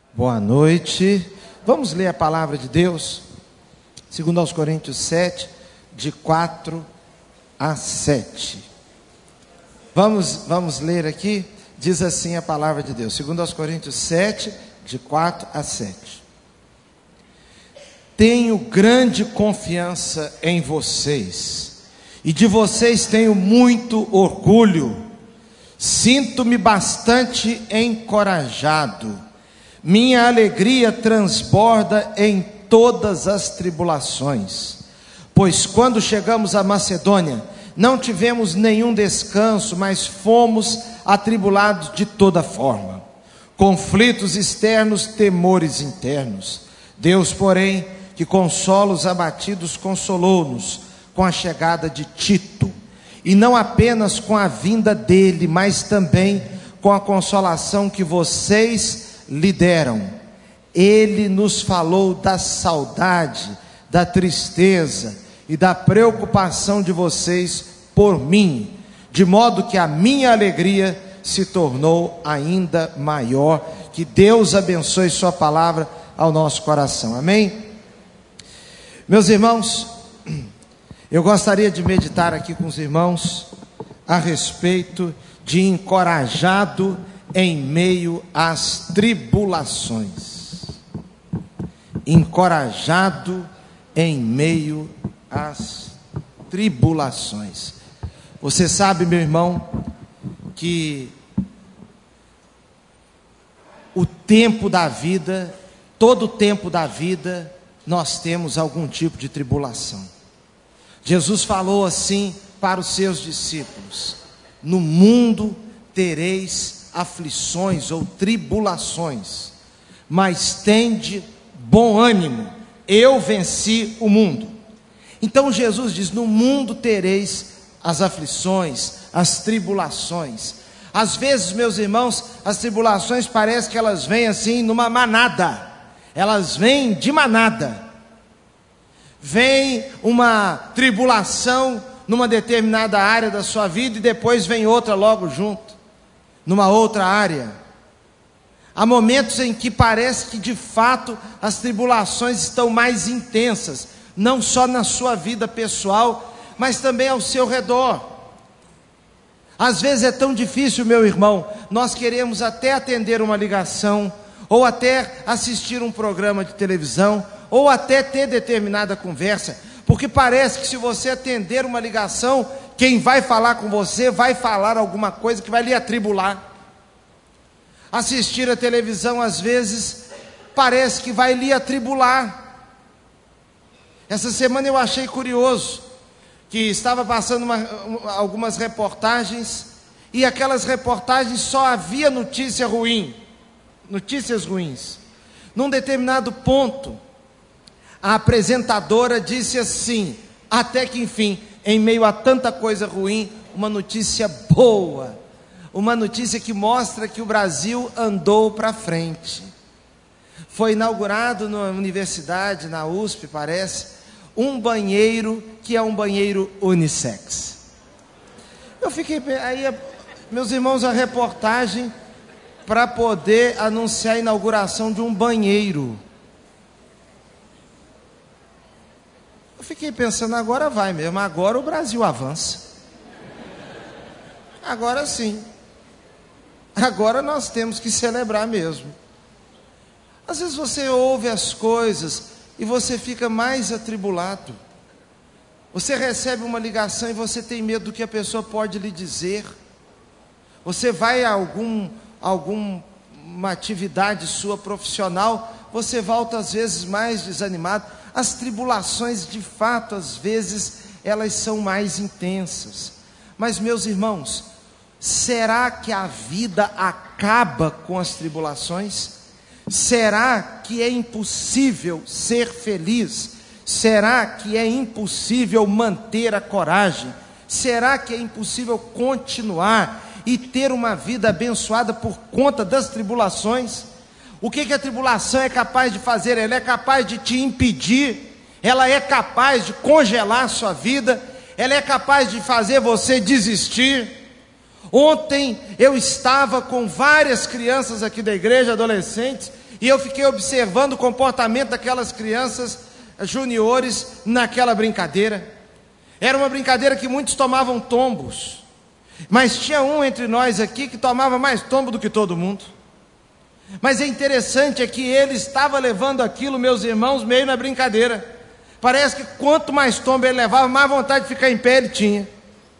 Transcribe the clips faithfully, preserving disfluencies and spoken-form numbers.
Boa noite. Vamos ler a palavra de Deus, segundo aos Coríntios sete, de quatro a sete. Vamos, vamos ler aqui, diz assim a palavra de Deus, segundo aos Coríntios sete, de quatro a sete. Tenho grande confiança em vocês, e de vocês tenho muito orgulho. Sinto-me bastante encorajado. Minha alegria transborda em todas as tribulações, pois quando chegamos à Macedônia, não tivemos nenhum descanso, mas fomos atribulados de toda forma, conflitos externos, temores internos. Deus, porém, que consola os abatidos, consolou-nos com a chegada de Tito, e não apenas com a vinda dele, mas também com a consolação que vocês lhe deram. Ele nos falou da saudade, da tristeza e da preocupação de vocês por mim, de modo que a minha alegria se tornou ainda maior. Que Deus abençoe sua palavra ao nosso coração, amém? Meus irmãos, eu gostaria de meditar aqui com os irmãos a respeito de encorajado em meio às tribulações. Encorajado em meio às tribulações. Você sabe, meu irmão, que o tempo da vida, todo o tempo da vida, nós temos algum tipo de tribulação. Jesus falou assim para os seus discípulos: no mundo tereis aflições ou tribulações, mas tende bom ânimo, eu venci o mundo. Então Jesus diz: no mundo tereis as aflições, as tribulações. Às vezes, meus irmãos, as tribulações parece que elas vêm assim numa manada, elas vêm de manada. Vem uma tribulação numa determinada área da sua vida e depois vem outra logo junto, numa outra área. Há momentos em que parece que de fato as tribulações estão mais intensas, não só na sua vida pessoal, mas também ao seu redor. Às vezes é tão difícil, meu irmão, nós queremos até atender uma ligação, ou até assistir um programa de televisão, ou até ter determinada conversa, porque parece que se você atender uma ligação, quem vai falar com você vai falar alguma coisa que vai lhe atribular. Assistir a televisão às vezes parece que vai lhe atribular. Essa semana eu achei curioso que estava passando uma, algumas reportagens, e aquelas reportagens só havia notícia ruim, notícias ruins. Num determinado ponto, a apresentadora disse assim, até que enfim, em meio a tanta coisa ruim, uma notícia boa, uma notícia que mostra que o Brasil andou para frente. Foi inaugurado na universidade, na U S P parece, um banheiro que é um banheiro unissex. Eu fiquei, aí meus irmãos, a reportagem para poder anunciar a inauguração de um banheiro. Eu fiquei pensando, agora vai mesmo, agora o Brasil avança. Agora sim. Agora nós temos que celebrar mesmo. Às vezes você ouve as coisas e você fica mais atribulado. Você recebe uma ligação e você tem medo do que a pessoa pode lhe dizer. Você vai a algum, alguma atividade sua profissional, você volta às vezes mais desanimado. As tribulações, de fato, às vezes, elas são mais intensas. Mas, meus irmãos, será que a vida acaba com as tribulações? Será que é impossível ser feliz? Será que é impossível manter a coragem? Será que é impossível continuar e ter uma vida abençoada por conta das tribulações? O que que a tribulação é capaz de fazer? Ela é capaz de te impedir, ela é capaz de congelar a sua vida, ela é capaz de fazer você desistir. Ontem eu estava com várias crianças aqui da igreja, adolescentes, E eu fiquei observando o comportamento daquelas crianças juniores naquela brincadeira. Era uma brincadeira que muitos tomavam tombos, mas tinha um entre nós aqui que tomava mais tombo do que todo mundo. Mas é interessante é que ele estava levando aquilo, meus irmãos, meio na brincadeira. Parece que quanto mais tombo ele levava, mais vontade de ficar em pé ele tinha.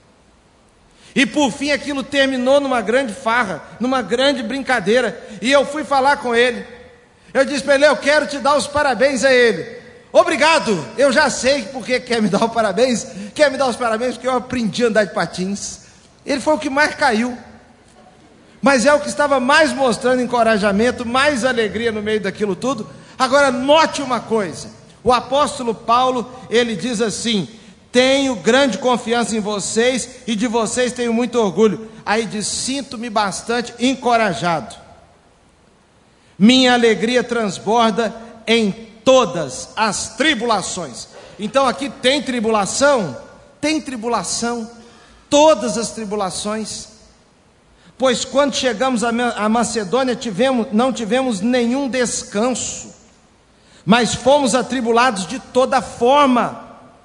E por fim aquilo terminou numa grande farra, numa grande brincadeira. E eu fui falar com ele. Eu disse para ele: eu quero te dar os parabéns. A ele: obrigado, eu já sei porque quer me dar os parabéns. Quer me dar os parabéns porque eu aprendi a andar de patins. Ele foi o que mais caiu, mas é o que estava mais mostrando encorajamento, mais alegria no meio daquilo tudo. Agora note uma coisa, o apóstolo Paulo, ele diz assim: tenho grande confiança em vocês e de vocês tenho muito orgulho. Aí diz: sinto-me bastante encorajado, minha alegria transborda em todas as tribulações. Então aqui tem tribulação, tem tribulação, todas as tribulações. Pois quando chegamos a Macedônia tivemos, não tivemos nenhum descanso, mas fomos atribulados de toda forma.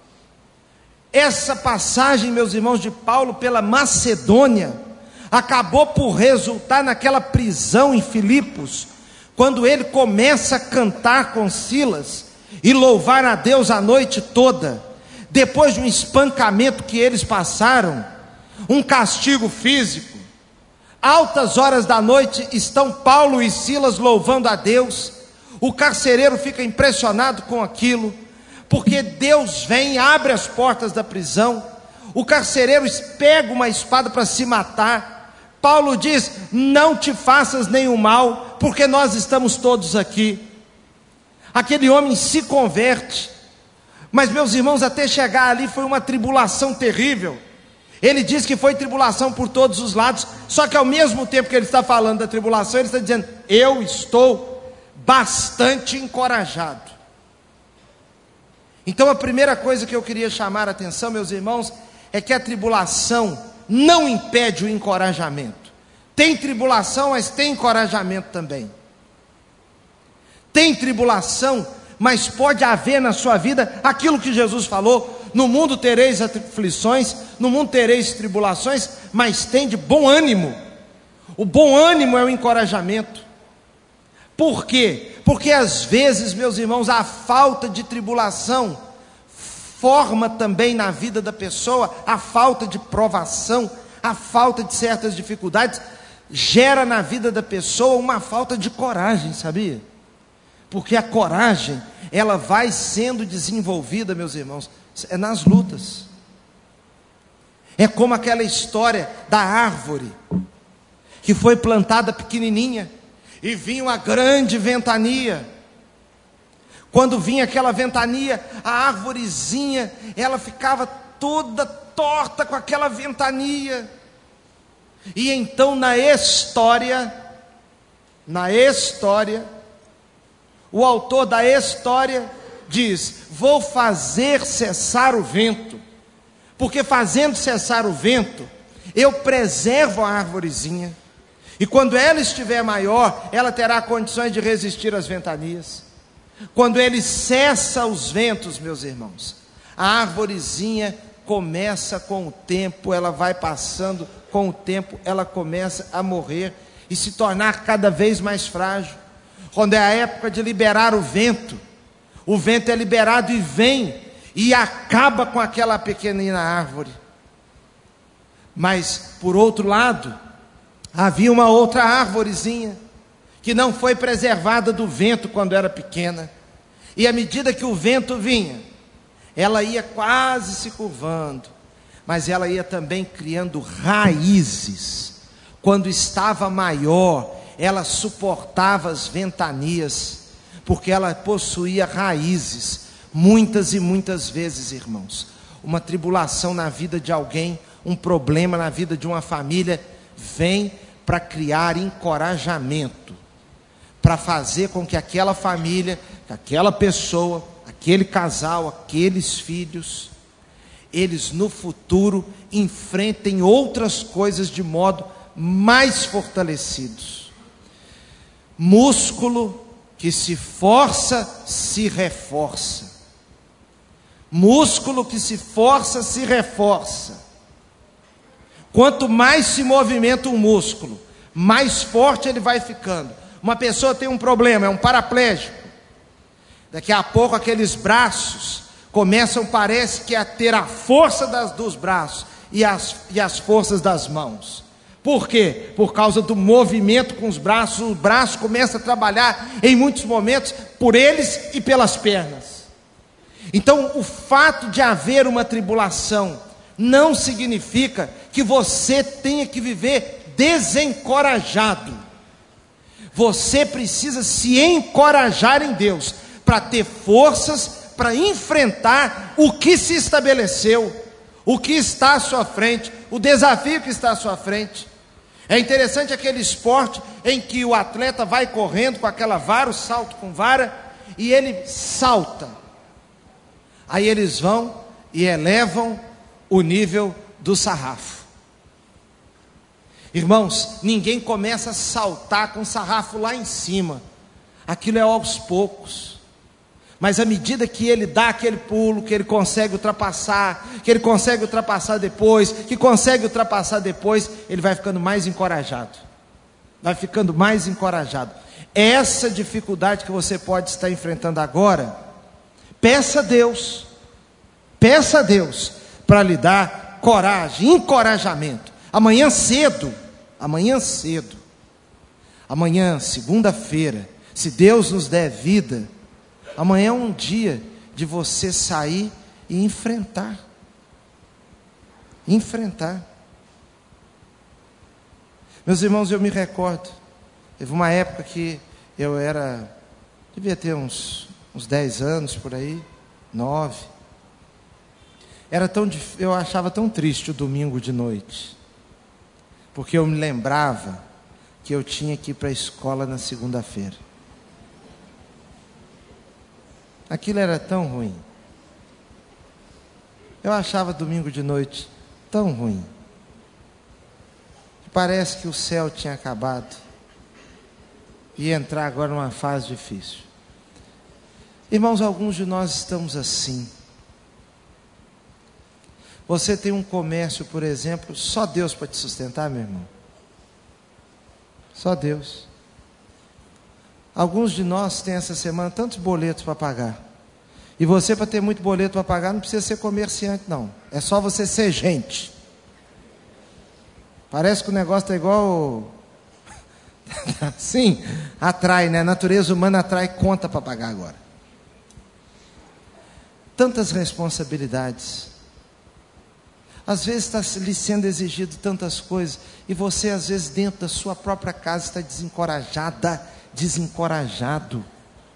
Essa passagem, meus irmãos, de Paulo pela Macedônia, acabou por resultar naquela prisão em Filipos, quando ele começa a cantar com Silas e louvar a Deus a noite toda, depois de um espancamento que eles passaram, um castigo físico. Altas horas da noite estão Paulo e Silas louvando a Deus. O carcereiro fica impressionado com aquilo, porque Deus vem e abre as portas da prisão. O carcereiro pega uma espada para se matar. Paulo diz: não te faças nenhum mal, porque nós estamos todos aqui. Aquele homem se converte, mas meus irmãos, até chegar ali foi uma tribulação terrível. Ele diz que foi tribulação por todos os lados, só que ao mesmo tempo que ele está falando da tribulação, ele está dizendo: eu estou bastante encorajado. Então a primeira coisa que eu queria chamar a atenção, meus irmãos, é que a tribulação não impede o encorajamento. Tem tribulação, mas tem encorajamento também. Tem tribulação, mas pode haver na sua vida aquilo que Jesus falou: no mundo tereis aflições, no mundo tereis tribulações, mas tem de bom ânimo. O bom ânimo é o encorajamento. Por quê? Porque às vezes, meus irmãos, a falta de tribulação forma também na vida da pessoa, a falta de provação, a falta de certas dificuldades, gera na vida da pessoa uma falta de coragem, sabia? Porque a coragem, ela vai sendo desenvolvida, meus irmãos, é nas lutas. É como aquela história da árvore que foi plantada pequenininha e vinha uma grande ventania. Quando vinha aquela ventania, a árvorezinha, ela ficava toda torta com aquela ventania. E então na história, na história, o autor da história diz: vou fazer cessar o vento, porque fazendo cessar o vento, eu preservo a árvorezinha, e quando ela estiver maior, ela terá condições de resistir às ventanias. Quando ele cessa os ventos, meus irmãos, a árvorezinha começa com o tempo, ela vai passando, com o tempo ela começa a morrer e se tornar cada vez mais frágil. Quando é a época de liberar o vento, o vento é liberado e vem e acaba com aquela pequenina árvore. Mas por outro lado, havia uma outra árvorezinha que não foi preservada do vento quando era pequena, e à medida que o vento vinha, ela ia quase se curvando, mas ela ia também criando raízes. Quando estava maior, ela suportava as ventanias, porque ela possuía raízes. Muitas e muitas vezes, irmãos, uma tribulação na vida de alguém, um problema na vida de uma família, vem para criar encorajamento, para fazer com que aquela família, que aquela pessoa, aquele casal, aqueles filhos, eles no futuro enfrentem outras coisas de modo mais fortalecidos. Músculo que se força, se reforça. Músculo que se força, se reforça. Quanto mais se movimenta um músculo, mais forte ele vai ficando. Uma pessoa tem um problema, é um paraplégico. Daqui a pouco aqueles braços começam, parece que a ter a força das, dos braços e as, e as forças das mãos. Por quê? Por causa do movimento com os braços. O braço começa a trabalhar em muitos momentos por eles e pelas pernas. Então o fato de haver uma tribulação não significa que você tenha que viver desencorajado. Você precisa se encorajar em Deus, para ter forças para enfrentar o que se estabeleceu, o que está à sua frente, o desafio que está à sua frente. É interessante aquele esporte em que o atleta vai correndo com aquela vara, o salto com vara, e ele salta. Aí eles vão e elevam o nível do sarrafo. Irmãos, ninguém começa a saltar com o sarrafo lá em cima. Aquilo é aos poucos. Mas à medida que ele dá aquele pulo, que ele consegue ultrapassar, que ele consegue ultrapassar depois, que consegue ultrapassar depois, ele vai ficando mais encorajado. Vai ficando mais encorajado. Essa dificuldade que você pode estar enfrentando agora, peça a Deus, peça a Deus para lhe dar coragem, encorajamento. Amanhã cedo, amanhã cedo, amanhã, segunda-feira, se Deus nos der vida, amanhã é um dia de você sair e enfrentar. Enfrentar. Meus irmãos, eu me recordo, teve uma época que eu era, devia ter uns, uns dez anos por aí, nove. Era tão, eu achava tão triste o domingo de noite, porque eu me lembrava que eu tinha que ir para a escola na segunda-feira. Aquilo era tão ruim. Eu achava domingo de noite tão ruim. Parece que o céu tinha acabado e ia entrar agora numa fase difícil. Irmãos, alguns de nós estamos assim. Você tem um comércio, por exemplo, só Deus para te sustentar, meu irmão. Só Deus. Alguns de nós têm essa semana tantos boletos para pagar. E você, para ter muito boleto para pagar, não precisa ser comerciante, não. É só você ser gente. Parece que o negócio está igual... Sim, atrai, né? A natureza humana atrai conta para pagar agora. Tantas responsabilidades. Às vezes está lhe sendo exigido tantas coisas. E você, às vezes, dentro da sua própria casa, está desencorajada, desencorajado.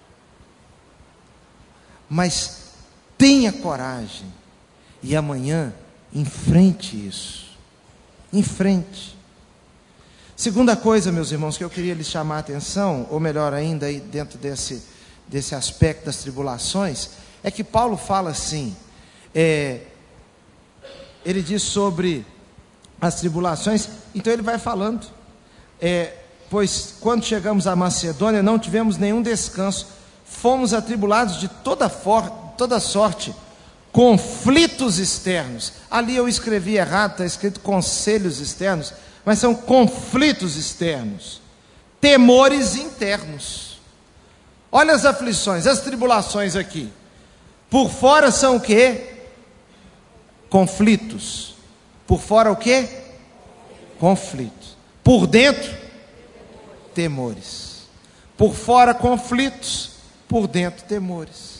Mas tenha coragem. E amanhã, enfrente isso. Enfrente. Segunda coisa, meus irmãos, que eu queria lhes chamar a atenção, ou melhor ainda, aí dentro desse, desse aspecto das tribulações, é que Paulo fala assim, é, ele diz sobre as tribulações, então ele vai falando, é, pois quando chegamos à Macedônia não tivemos nenhum descanso, fomos atribulados de toda, for, toda sorte, conflitos externos. Ali eu escrevi errado, está escrito conselhos externos, mas são conflitos externos, temores internos. Olha as aflições, as tribulações aqui. Por fora são o quê? Conflitos. Por fora o quê? Conflitos. Por dentro, temores. Por fora conflitos, por dentro temores.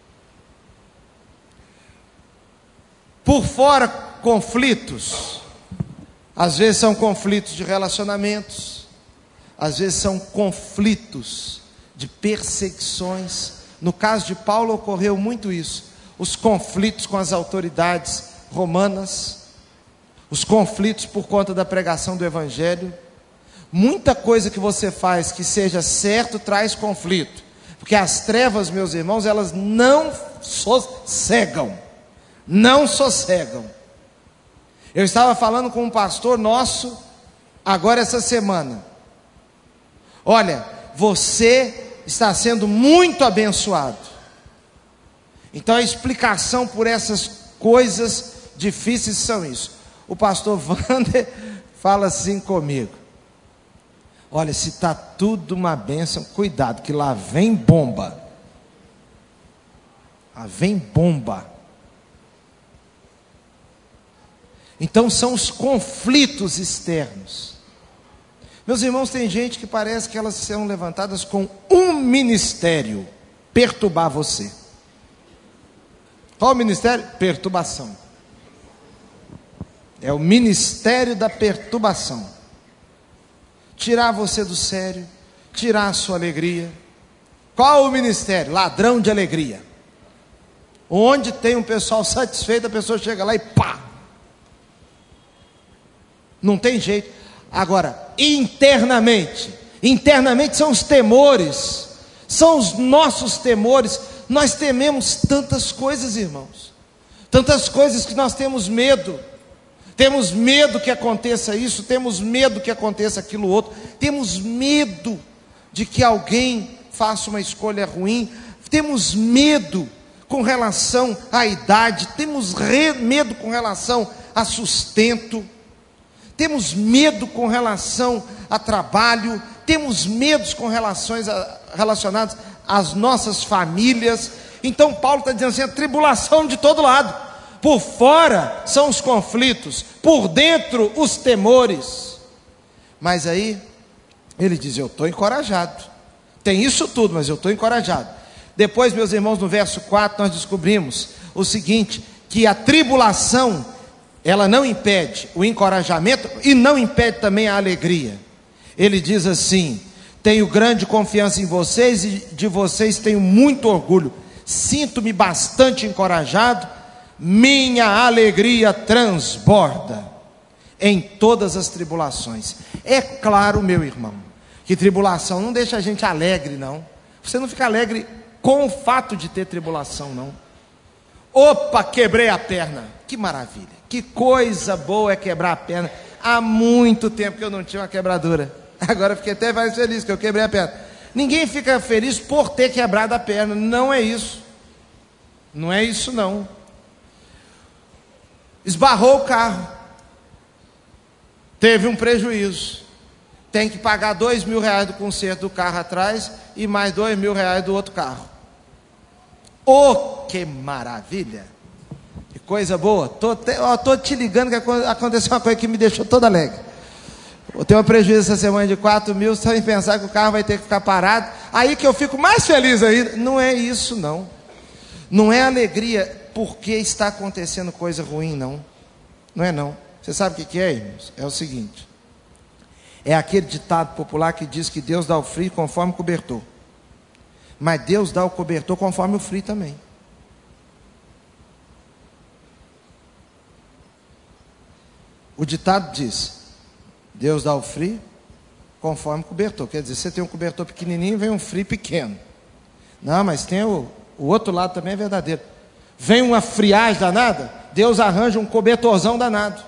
Por fora conflitos, às vezes são conflitos de relacionamentos, às vezes são conflitos de perseguições. No caso de Paulo ocorreu muito isso, os conflitos com as autoridades romanas, os conflitos por conta da pregação do Evangelho. Muita coisa que você faz que seja certo traz conflito, porque as trevas, meus irmãos, elas não sossegam, não sossegam. Eu estava falando com um pastor nosso, agora essa semana, olha, você está sendo muito abençoado. Então a explicação por essas coisas difíceis são isso. O pastor Wander fala assim comigo: olha, se está tudo uma bênção, cuidado, que lá vem bomba. Lá vem bomba. Então são os conflitos externos. Meus irmãos, tem gente que parece que elas serão levantadas com um ministério: perturbar você. Qual o ministério? Perturbação. É o ministério da perturbação. Tirar você do sério, tirar a sua alegria. Qual o ministério? Ladrão de alegria. Onde tem um pessoal satisfeito, a pessoa chega lá e pá! Não tem jeito. Agora, internamente, internamente são os temores, são os nossos temores. Nós tememos tantas coisas, irmãos, tantas coisas que nós temos medo. Temos medo que aconteça isso, temos medo que aconteça aquilo outro, temos medo de que alguém faça uma escolha ruim, temos medo com relação à idade, temos medo com relação a sustento, temos medo com relação a trabalho, temos medos com relações a, relacionados às nossas famílias. Então Paulo está dizendo assim: a tribulação de todo lado. Por fora são os conflitos, por dentro os temores. Mas aí ele diz: eu estou encorajado. Tem isso tudo, mas eu estou encorajado. Depois, meus irmãos, no verso quatro nós descobrimos o seguinte: que a tribulação, ela não impede o encorajamento e não impede também a alegria. Ele diz assim: tenho grande confiança em vocês e de vocês tenho muito orgulho. Sinto-me bastante encorajado. Minha alegria transborda em todas as tribulações. É claro, meu irmão, que tribulação não deixa a gente alegre, não. Você não fica alegre com o fato de ter tribulação, não. Opa, quebrei a perna. Que maravilha, que coisa boa é quebrar a perna. Há muito tempo que eu não tinha uma quebradura. Agora fiquei até mais feliz que eu quebrei a perna. Ninguém fica feliz por ter quebrado a perna. Não é isso. Não é isso, não. Esbarrou o carro, teve um prejuízo, tem que pagar dois mil reais do conserto do carro atrás e mais dois mil reais do outro carro. Oh, que maravilha, que coisa boa. Tô, te, ó, tô te ligando que aconteceu uma coisa que me deixou todo alegre. Eu tenho um prejuízo essa semana de quatro mil, só em pensar que o carro vai ter que ficar parado, aí que eu fico mais feliz ainda. Não é isso, não. Não é alegria porque está acontecendo coisa ruim, não. Não é não. Você sabe o que, que é, irmãos? É o seguinte: é aquele ditado popular que diz que Deus dá o frio conforme o cobertor, mas Deus dá o cobertor conforme o frio também. O ditado diz: Deus dá o frio conforme o cobertor. Quer dizer, você tem um cobertor pequenininho, vem um frio pequeno. Não, mas tem o, o outro lado também é verdadeiro. Vem uma friagem danada, Deus arranja um cobertorzão danado.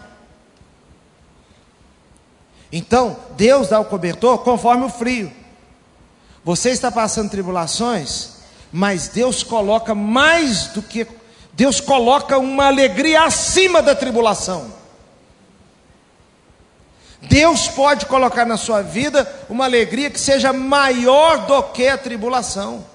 Então, Deus dá o cobertor conforme o frio. Você está passando tribulações, mas Deus coloca mais do que... Deus coloca uma alegria acima da tribulação. Deus pode colocar na sua vida uma alegria que seja maior do que a tribulação.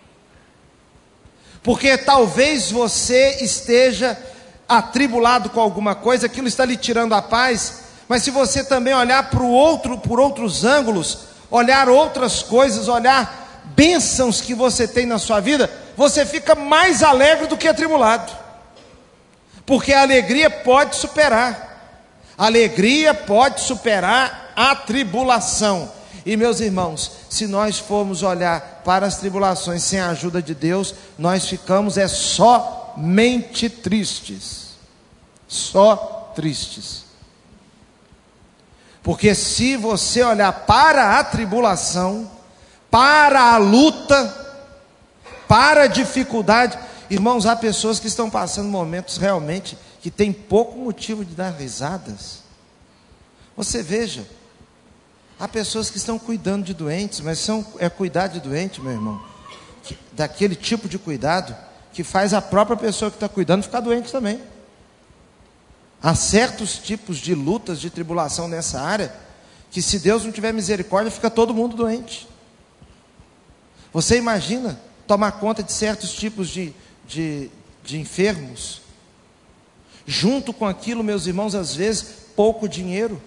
Porque talvez você esteja atribulado com alguma coisa, aquilo está lhe tirando a paz, mas se você também olhar para o outro, por outros ângulos, olhar outras coisas, olhar bênçãos que você tem na sua vida, você fica mais alegre do que atribulado. Porque a alegria pode superar, a alegria pode superar a tribulação. E meus irmãos, se nós formos olhar para as tribulações sem a ajuda de Deus, nós ficamos é somente tristes, só tristes. Porque se você olhar para a tribulação, para a luta, para a dificuldade, irmãos, há pessoas que estão passando momentos realmente que tem pouco motivo de dar risadas. Você veja, Há pessoas que estão cuidando de doentes, mas são, é cuidar de doente, meu irmão, que, daquele tipo de cuidado que faz a própria pessoa que está cuidando ficar doente também. Há certos tipos de lutas, de tribulação nessa área, que se Deus não tiver misericórdia, fica todo mundo doente. Você imagina tomar conta de certos tipos de, de, de enfermos? Junto com aquilo, meus irmãos, às vezes, pouco dinheiro.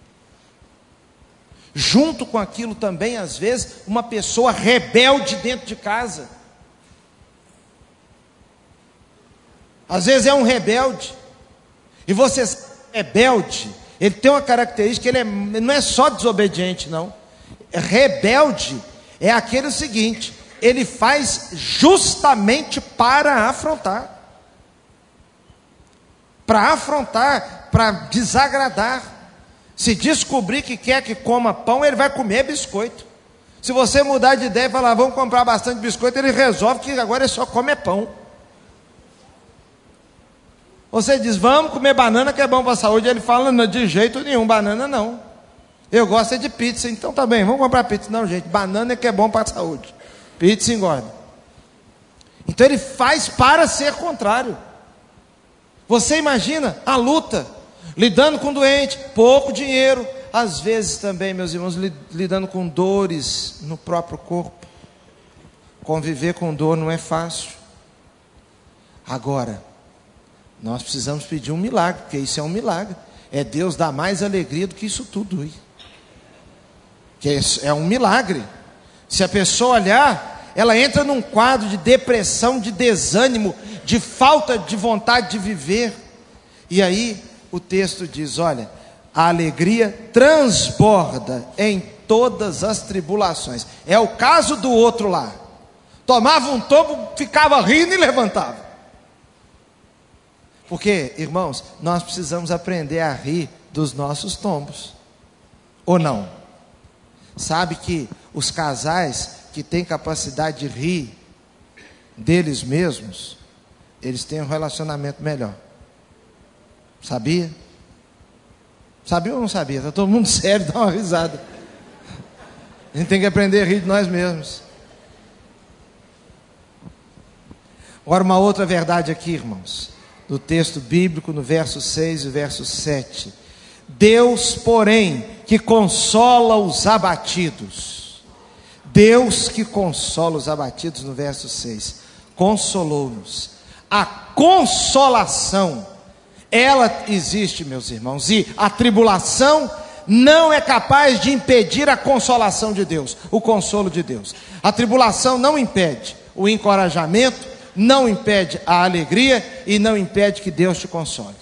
Junto com aquilo também, às vezes, uma pessoa rebelde dentro de casa. Às vezes é um rebelde. E você, rebelde, ele tem uma característica, ele, é, ele não é só desobediente, não. Rebelde é aquele seguinte, ele faz justamente para afrontar. Para afrontar, para desagradar. Se descobrir que quer que coma pão, ele vai comer biscoito. Se você mudar de ideia e falar, vamos comprar bastante biscoito, ele resolve que agora ele só come pão. Você diz, vamos comer banana que é bom para a saúde. Ele fala, não, de jeito nenhum, banana não. Eu gosto é de pizza, então tá bem, vamos comprar pizza. Não, gente, banana é que é bom para a saúde. Pizza engorda. Então ele faz para ser contrário. Você imagina a luta, lidando com doente, pouco dinheiro. Às vezes também, meus irmãos, lidando com dores no próprio corpo. Conviver com dor não é fácil. Agora, nós precisamos pedir um milagre, porque isso é um milagre. É Deus dar mais alegria do que isso tudo. Hein? Que é um milagre. Se a pessoa olhar, ela entra num quadro de depressão, de desânimo, de falta de vontade de viver. E aí o texto diz, olha, a alegria transborda em todas as tribulações. É o caso do outro lá. Tomava um tombo, ficava rindo e levantava. Porque, irmãos, nós precisamos aprender a rir dos nossos tombos. Ou não? Sabe que os casais que têm capacidade de rir deles mesmos, eles têm um relacionamento melhor. Sabia? Sabia ou não sabia? Está todo mundo sério, dá uma risada. A gente tem que aprender a rir de nós mesmos. Agora uma outra verdade aqui, irmãos. No texto bíblico, no verso seis e verso sete. Deus, porém, que consola os abatidos. Deus que consola os abatidos, no verso seis. Consolou-nos. A consolação, ela existe, meus irmãos. E a tribulação não é capaz de impedir a consolação de Deus, o consolo de Deus. A tribulação não impede o encorajamento, não impede a alegria e não impede que Deus te console.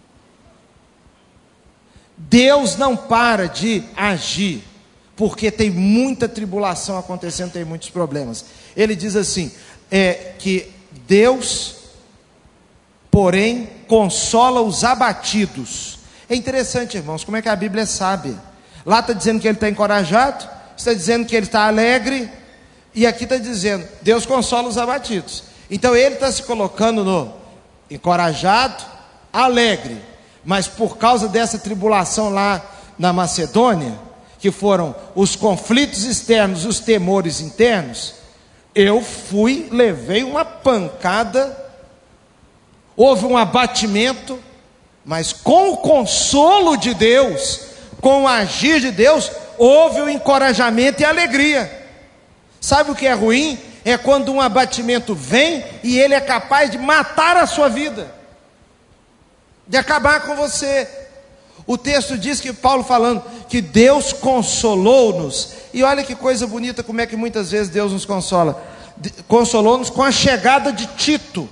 Deus não para de agir, porque tem muita tribulação acontecendo, tem muitos problemas. Ele diz assim, é, que Deus, porém, consola os abatidos. É interessante, irmãos, como é que a Bíblia é sábia. Lá está dizendo que ele está encorajado, está dizendo que ele está alegre, e aqui está dizendo, Deus consola os abatidos. Então ele está se colocando no encorajado, alegre, mas por causa dessa tribulação lá na Macedônia, que foram os conflitos externos, os temores internos, eu fui, levei uma pancada, houve um abatimento, mas com o consolo de Deus, com o agir de Deus, houve o encorajamento e alegria. Sabe o que é ruim? É quando um abatimento vem e ele é capaz de matar a sua vida, de acabar com você. O texto diz que Paulo falando que Deus consolou-nos, e olha que coisa bonita, como é que muitas vezes Deus nos consola. Consolou-nos com a chegada de Tito.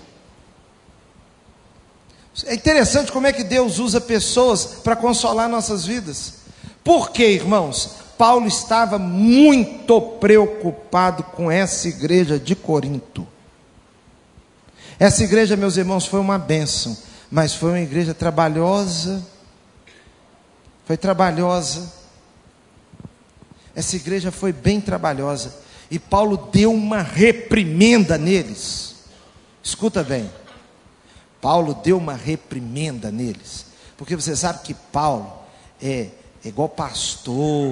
É interessante como é que Deus usa pessoas para consolar nossas vidas. Por quê, irmãos? Paulo estava muito preocupado com essa igreja de Corinto. Essa igreja, meus irmãos, foi uma bênção, mas foi uma igreja trabalhosa. Foi trabalhosa. Essa igreja foi bem trabalhosa. E Paulo deu uma reprimenda neles. Escuta bem. Paulo deu uma reprimenda neles. Porque você sabe que Paulo é, é igual pastor,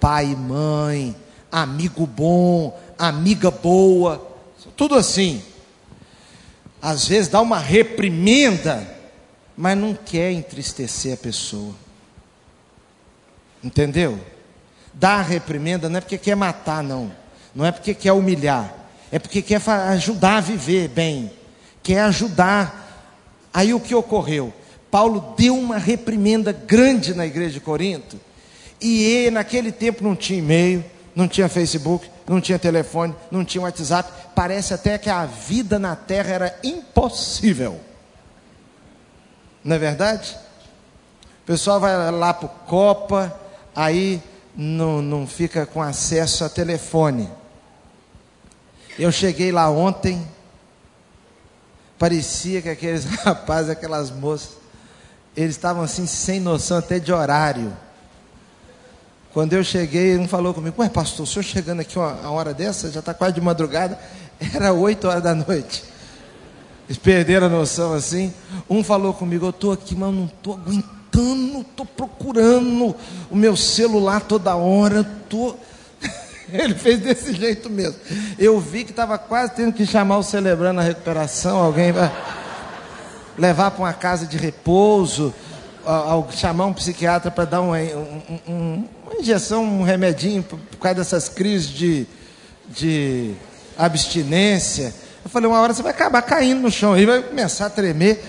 pai e mãe, amigo bom, amiga boa, tudo assim. Às vezes dá uma reprimenda, mas não quer entristecer a pessoa. Entendeu? Dá a reprimenda não é porque quer matar, não. Não é porque quer humilhar. É porque quer ajudar a viver bem. Quer ajudar. Aí o que ocorreu? Paulo deu uma reprimenda grande na igreja de Corinto. E ele, naquele tempo não tinha e-mail, não tinha Facebook, não tinha telefone, não tinha WhatsApp. Parece até que a vida na terra era impossível. Não é verdade? O pessoal vai lá para o Copa, aí não, não fica com acesso a telefone. Eu cheguei lá ontem, parecia que aqueles rapazes, aquelas moças, eles estavam assim sem noção até de horário. Quando eu cheguei, um falou comigo: ué, pastor, o senhor chegando aqui uma, uma hora dessa, já está quase de madrugada. Era oito horas da noite. Eles perderam a noção assim. Um falou comigo: eu estou aqui, mas não estou aguentando, estou procurando o meu celular toda hora, tô... Ele fez desse jeito mesmo. Eu vi que estava quase tendo que chamar o Celebrando a Recuperação, alguém vai levar para uma casa de repouso, ao chamar um psiquiatra para dar uma, um, um, uma injeção, um remedinho por causa dessas crises de, de abstinência. Eu falei: uma hora você vai acabar caindo no chão, aí vai começar a tremer.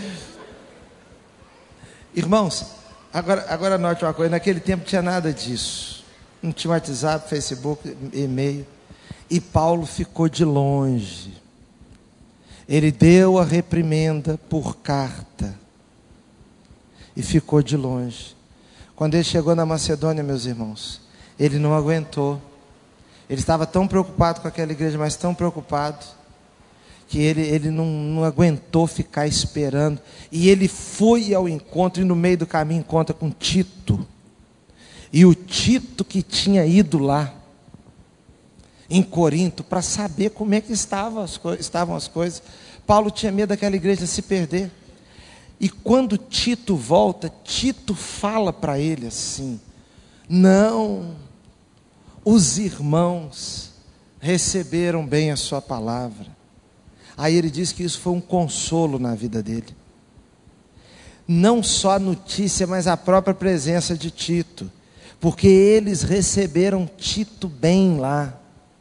Irmãos, agora, agora note uma coisa: naquele tempo não tinha nada disso. Não tinha WhatsApp, Facebook, e-mail. E Paulo ficou de longe. Ele deu a reprimenda por carta. E ficou de longe. Quando ele chegou na Macedônia, meus irmãos, ele não aguentou. Ele estava tão preocupado com aquela igreja, mas tão preocupado, que ele, ele não, não aguentou ficar esperando. E ele foi ao encontro, e no meio do caminho encontra com Tito. E o Tito, que tinha ido lá em Corinto para saber como é que estavam as, estavam as coisas. Paulo tinha medo daquela igreja se perder. E quando Tito volta, Tito fala para ele assim: não, os irmãos receberam bem a sua palavra. Aí ele diz que isso foi um consolo na vida dele. Não só a notícia, mas a própria presença de Tito. Porque eles receberam Tito bem lá.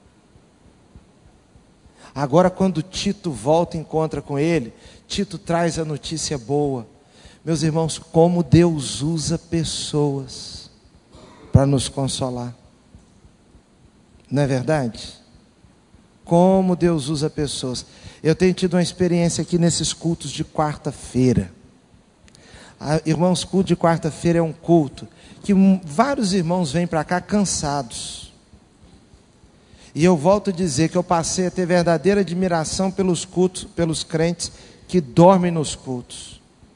Agora, quando Tito volta e encontra com ele, Tito traz a notícia boa. Meus irmãos, como Deus usa pessoas para nos consolar. Não é verdade? Como Deus usa pessoas. Eu tenho tido uma experiência aqui nesses cultos de quarta-feira. Ah, irmãos, culto de quarta-feira é um culto que vários irmãos vêm para cá cansados. E eu volto a dizer que eu passei a ter verdadeira admiração pelos cultos, pelos crentes que dormem nos cultos.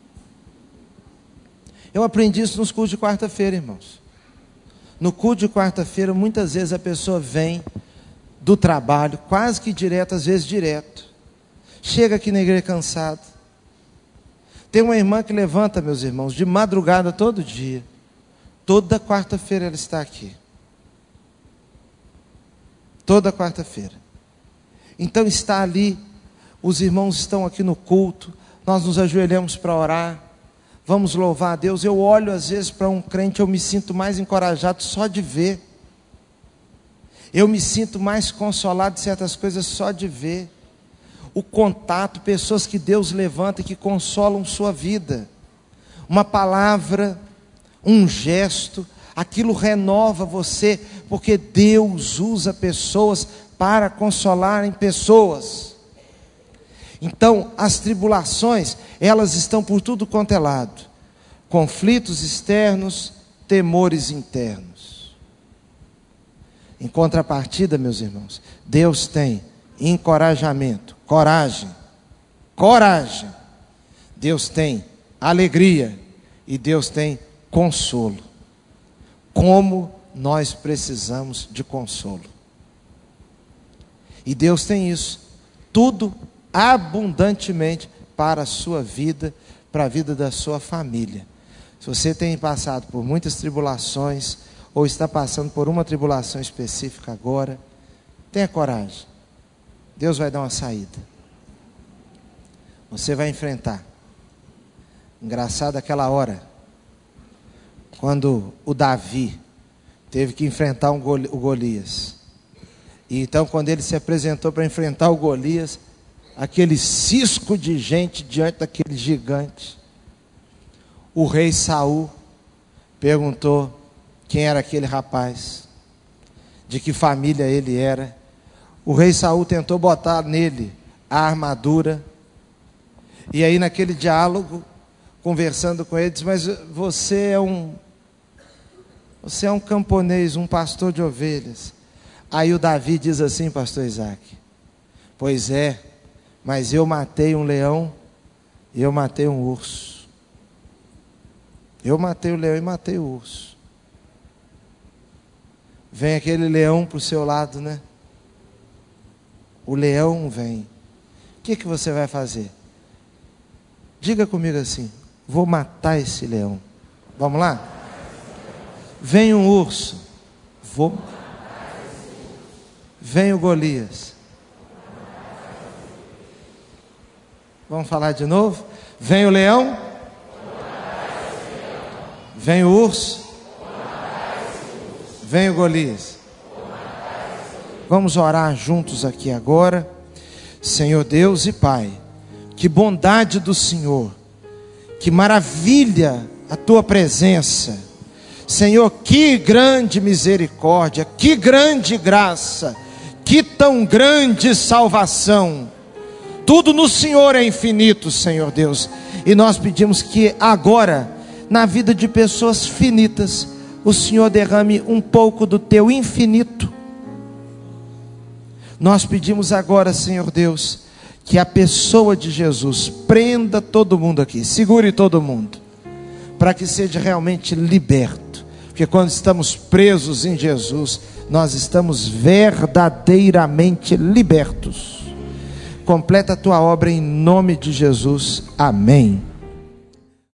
Eu aprendi isso nos cultos de quarta-feira, irmãos. No culto de quarta-feira, muitas vezes a pessoa vem do trabalho, quase que direto, às vezes direto. Chega aqui na igreja cansado. Tem uma irmã que levanta, meus irmãos, de madrugada todo dia. Toda quarta-feira ela está aqui. Toda quarta-feira. Então está ali, os irmãos estão aqui no culto, nós nos ajoelhamos para orar, vamos louvar a Deus. Eu olho às vezes para um crente, eu me sinto mais encorajado só de ver. Eu me sinto mais consolado de certas coisas só de ver. O contato, pessoas que Deus levanta e que consolam sua vida. Uma palavra, um gesto, aquilo renova você, porque Deus usa pessoas para consolarem pessoas. Então, as tribulações, elas estão por tudo quanto é lado. Conflitos externos, temores internos. Em contrapartida, meus irmãos, Deus tem encorajamento, coragem, coragem. Deus tem alegria e Deus tem consolo. Como nós precisamos de consolo. E Deus tem isso, tudo abundantemente para a sua vida, para a vida da sua família. Se você tem passado por muitas tribulações, ou está passando por uma tribulação específica agora, tenha coragem. Deus vai dar uma saída. Você vai enfrentar. Engraçado aquela hora, quando o Davi teve que enfrentar um Goli- o Golias. E então, quando ele se apresentou para enfrentar o Golias, aquele cisco de gente diante daquele gigante, o rei Saul perguntou quem era aquele rapaz, de que família ele era. O rei Saul tentou botar nele a armadura, e aí naquele diálogo, conversando com ele, disse: mas você é um você é um camponês, um pastor de ovelhas. Aí o Davi diz assim, pastor Isaac: pois é, mas eu matei um leão e eu matei um urso. Eu matei o leão e matei o urso. Vem aquele leão para o seu lado, né? O leão vem. O que, que você vai fazer? Diga comigo assim: vou matar esse leão. Vamos lá? Vem um urso. Vou. Vem o Golias. Vamos falar de novo? Vem o leão. Vem o urso. Vem o Golias. Vamos orar juntos aqui agora. Senhor Deus e Pai, que bondade do Senhor, que maravilha a Tua presença. Senhor, que grande misericórdia, que grande graça, que tão grande salvação. Tudo no Senhor é infinito, Senhor Deus. E nós pedimos que agora, na vida de pessoas finitas, o Senhor derrame um pouco do Teu infinito. Nós pedimos agora, Senhor Deus, que a pessoa de Jesus prenda todo mundo aqui, segure todo mundo, para que seja realmente liberto. Porque quando estamos presos em Jesus, nós estamos verdadeiramente libertos. Completa a Tua obra em nome de Jesus. Amém.